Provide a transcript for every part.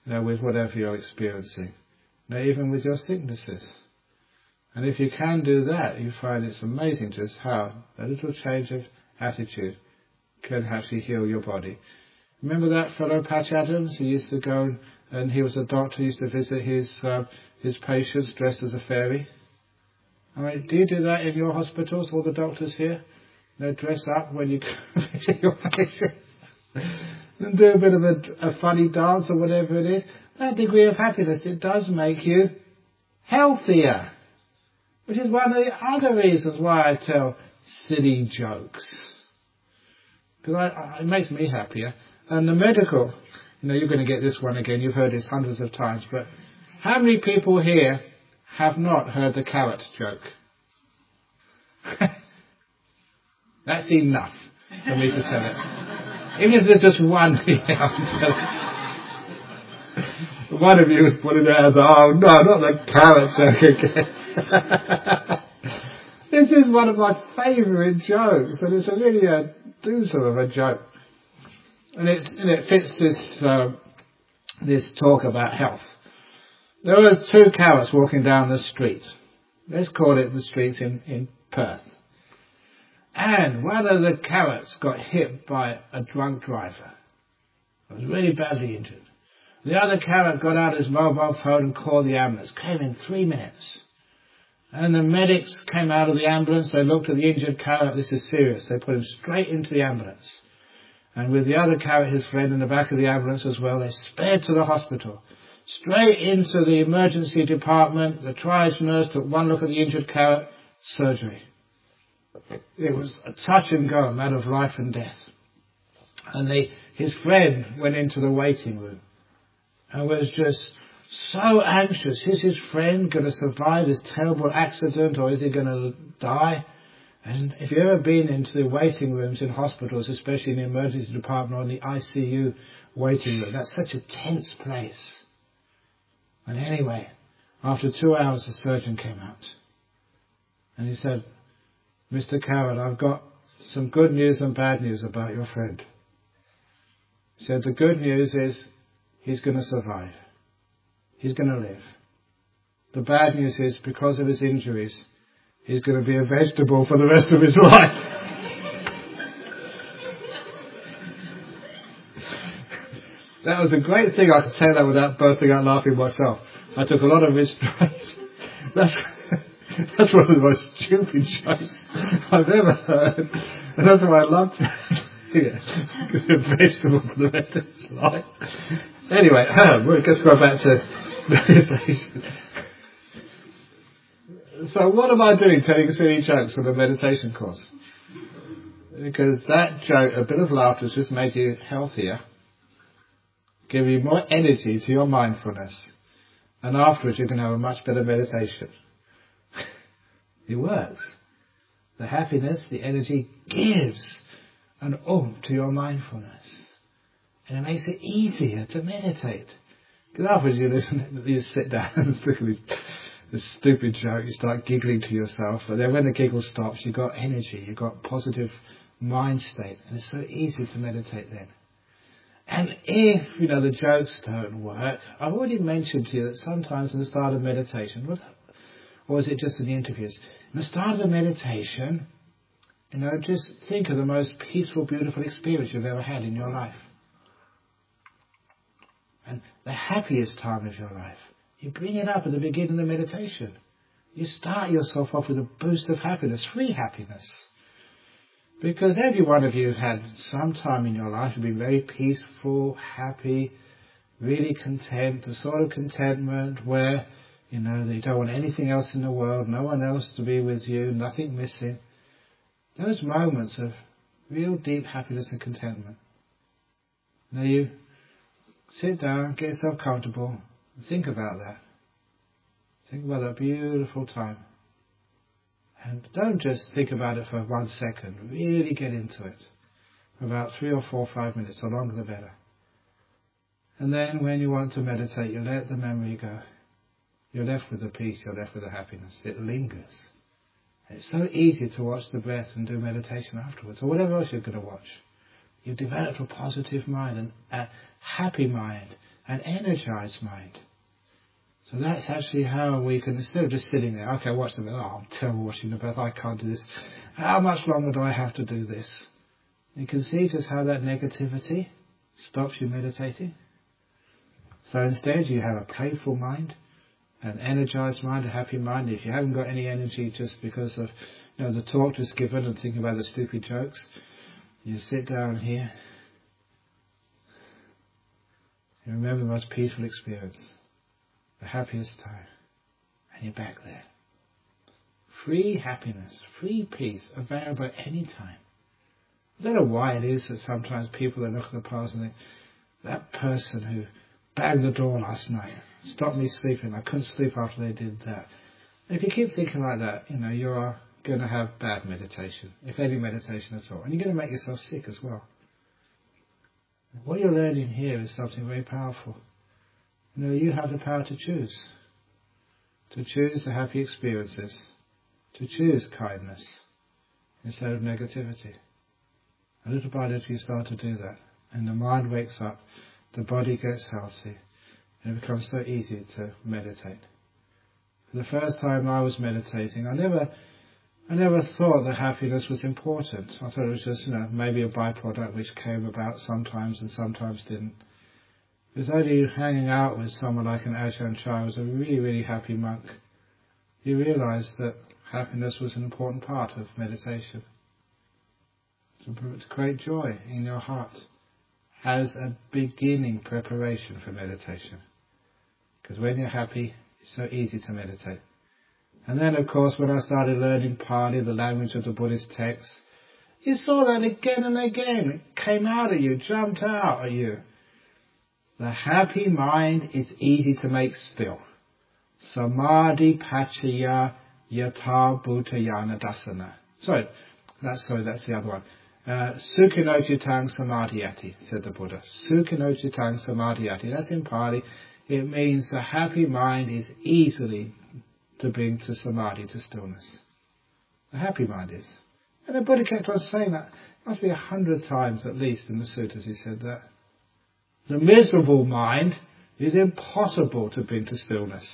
with whatever you're experiencing, even with your sicknesses. And if you can do that, you find it's amazing just how a little change of attitude can actually heal your body. Remember that fellow Patch Adams who used to go, and he was a doctor, used to visit his patients dressed as a fairy? I mean, do you do that in your hospitals, all the doctors here? Dress up when you visit your patients and do a bit of a funny dance or whatever it is. That degree of happiness, it does make you healthier, which is one of the other reasons why I tell silly jokes, because it makes me happier. And the medical, you're going to get this one again, you've heard this hundreds of times, but how many people here have not heard the carrot joke? That's enough for me to tell it. Even if there's just one here, I'm telling you. One of you is putting their hands up, oh no, not the carrot joke again. This is one of my favourite jokes, and it's really a doozer of a joke. And it fits this talk about health. There were two carrots walking down the street. Let's call it the streets in Perth. And one of the carrots got hit by a drunk driver. It was really badly injured. The other carrot got out his mobile phone and called the ambulance. Came in 3 minutes. And the medics came out of the ambulance. They looked at the injured carrot. This is serious. They put him straight into the ambulance. And with the other carrot, his friend, in the back of the ambulance as well, they sped to the hospital. Straight into the emergency department. The triage nurse took one look at the injured carrot. Surgery. It was a touch and go, a matter of life and death. And his friend went into the waiting room and was just so anxious. Is his friend going to survive this terrible accident, or is he going to die? And if you've ever been into the waiting rooms in hospitals, especially in the emergency department or in the ICU waiting room, that's such a tense place. And anyway, after 2 hours, the surgeon came out. And he said, Mr. Carrot, I've got some good news and bad news about your friend. He said, the good news is he's going to survive. He's going to live. The bad news is, because of his injuries, he's going to be a vegetable for the rest of his life. That was a great thing. I could say that without bursting out laughing myself. I took a lot of restraint. That's one of the most stupid jokes I've ever heard. And that's why I loved it. Yeah. A vegetable for the rest of his life. Anyway, let's go back to meditation. So what am I doing telling silly jokes on a meditation course? Because that joke, a bit of laughter, has just made you healthier, give you more energy to your mindfulness, and afterwards you can have a much better meditation. It works. The happiness, the energy gives an oomph to your mindfulness. And it makes it easier to meditate. Because afterwards you sit down and look at this stupid joke, you start giggling to yourself. But then when the giggle stops, you've got energy, you've got positive mind state. And it's so easy to meditate then. And if, the jokes don't work, I've already mentioned to you that sometimes in the start of meditation, or is it just in the interviews? In the start of the meditation, just think of the most peaceful, beautiful experience you've ever had in your life. And the happiest time of your life. You bring it up at the beginning of the meditation. You start yourself off with a boost of happiness, free happiness. Because every one of you has had some time in your life to be very peaceful, happy, really content, the sort of contentment where you don't want anything else in the world, no one else to be with you, nothing missing. Those moments of real deep happiness and contentment. Now you sit down, get yourself comfortable, and think about that. Think about that beautiful time. And don't just think about it for 1 second. Really get into it. For about 3 or 4 or 5 minutes, the longer the better. And then when you want to meditate, you let the memory go. You're left with the peace, you're left with the happiness. It lingers. And it's so easy to watch the breath and do meditation afterwards, or whatever else you're going to watch. You've developed a positive mind, and a happy mind an energized mind. So that's actually how we can, instead of just sitting there, okay, watch the breath, oh, I'm terrible watching the breath, I can't do this. How much longer do I have to do this? You can see just how that negativity stops you meditating. So instead you have a playful mind, an energized mind, a happy mind. If you haven't got any energy just because of the talk just given and thinking about the stupid jokes, you sit down here and remember the most peaceful experience, the happiest time, and you're back there. Free happiness, free peace, available at any time. I don't know why it is that sometimes people look at the past and think, that person who banged the door last night stopped me sleeping, I couldn't sleep after they did that. And if you keep thinking like that, you're going to have bad meditation, if any meditation at all. And you're going to make yourself sick as well. What you're learning here is something very powerful. You have the power to choose. To choose the happy experiences. To choose kindness instead of negativity. A little by little you start to do that. And the mind wakes up, the body gets healthy, and it becomes so easy to meditate. For the first time I was meditating, I never thought that happiness was important. I thought it was just, maybe a byproduct which came about sometimes and sometimes didn't. It was only hanging out with someone like an Ajahn Chah, who was a really, really happy monk. You realise that happiness was an important part of meditation. To create joy in your heart as a beginning preparation for meditation. Because when you're happy, it's so easy to meditate. And then, of course, when I started learning Pali, the language of the Buddhist texts, you saw that again and again. It came out at you, jumped out at you. The happy mind is easy to make still. Samadhi pachaya yatha bhutayana dasana. That's the other one. Sukhinocitang samadhiyati, said the Buddha. Sukhinocitang samadhiyati. That's in Pali. It means the happy mind is easily to bring to samadhi, to stillness. The happy mind is. And the Buddha kept on saying that. It must be 100 times at least in the suttas he said that. The miserable mind is impossible to bring to stillness.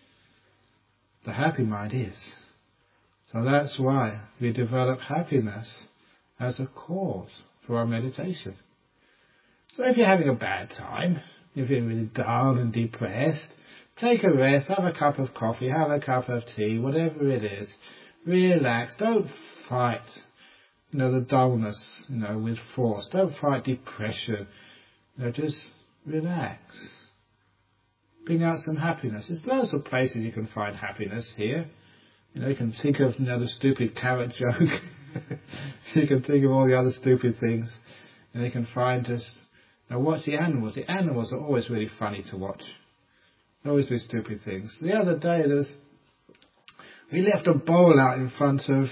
The happy mind is. So that's why we develop happiness as a cause for our meditation. So if you're having a bad time, if you're really down and depressed, take a rest, have a cup of coffee, have a cup of tea, whatever it is. Relax. Don't fight, the dullness, with force. Don't fight depression. Just relax. Bring out some happiness. There's loads of places you can find happiness here. You can think of the stupid carrot joke. You can think of all the other stupid things. And you can find just, watch the animals. The animals are always really funny to watch. They always do stupid things. The other day we left a bowl out in front of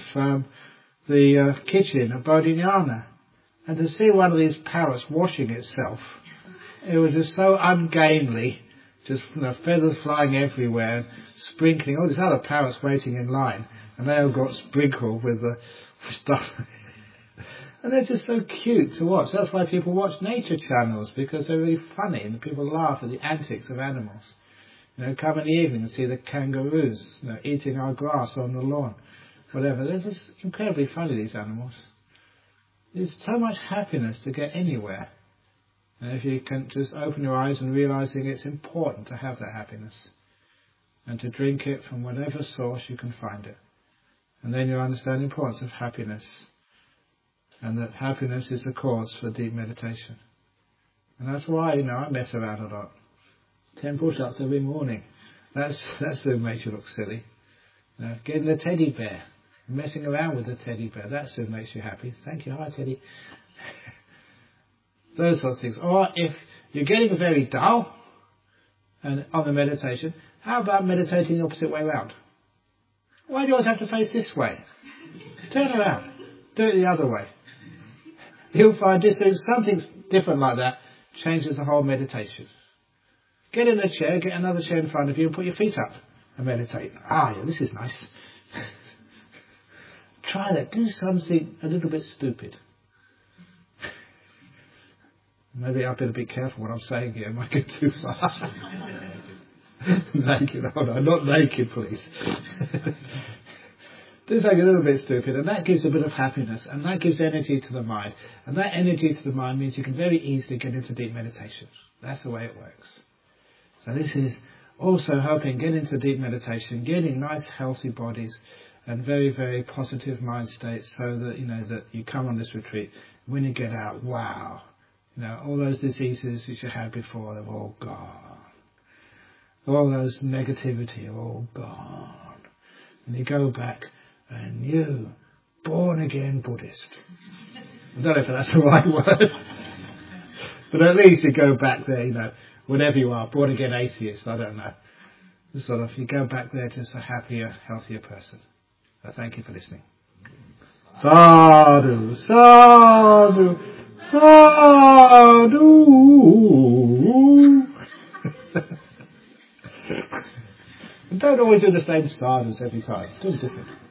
the kitchen at Bodhinyana. And to see one of these parrots washing itself, it was just so ungainly. Just feathers flying everywhere, sprinkling. All these other parrots waiting in line, and they all got sprinkled with the stuff. And they're just so cute to watch. That's why people watch nature channels, because they're really funny and people laugh at the antics of animals. Come in the evening and see the kangaroos eating our grass on the lawn, whatever. They're just incredibly funny, these animals. There's so much happiness to get anywhere. And if you can just open your eyes and realizing it's important to have that happiness and to drink it from whatever source you can find it. And then you'll understand the importance of happiness, and that happiness is the cause for deep meditation. And that's why, I mess around a lot. 10 push-ups every morning. That soon makes you look silly. Getting a teddy bear, messing around with a teddy bear, that soon makes you happy. Thank you, hi Teddy. Those sorts of things. Or if you're getting very dull and on the meditation, how about meditating the opposite way around? Why do you always have to face this way? Turn around. Do it the other way. You'll find just doing something different like that changes the whole meditation. Get in a chair, get another chair in front of you and put your feet up and meditate. Yeah, this is nice. Try that. Do something a little bit stupid. Maybe I better be careful what I'm saying here. I might get too far. Naked. Oh no, not naked, please. Do something a little bit stupid, and that gives a bit of happiness, and that gives energy to the mind. And that energy to the mind means you can very easily get into deep meditation. That's the way it works. So this is also helping get into deep meditation, getting nice healthy bodies and very, very positive mind states, so that that you come on this retreat, when you get out, wow, all those diseases which you had before, they're all gone. All those negativity are all gone. And you go back and you, born again Buddhist. I don't know if that's the right word. But at least you go back there, whatever you are, born again atheist, I don't know. Sort of, you go back there just a happier, healthier person. So thank you for listening. Sadhu, sadhu, sadhu. Don't always do the same sadhus every time. Do it different.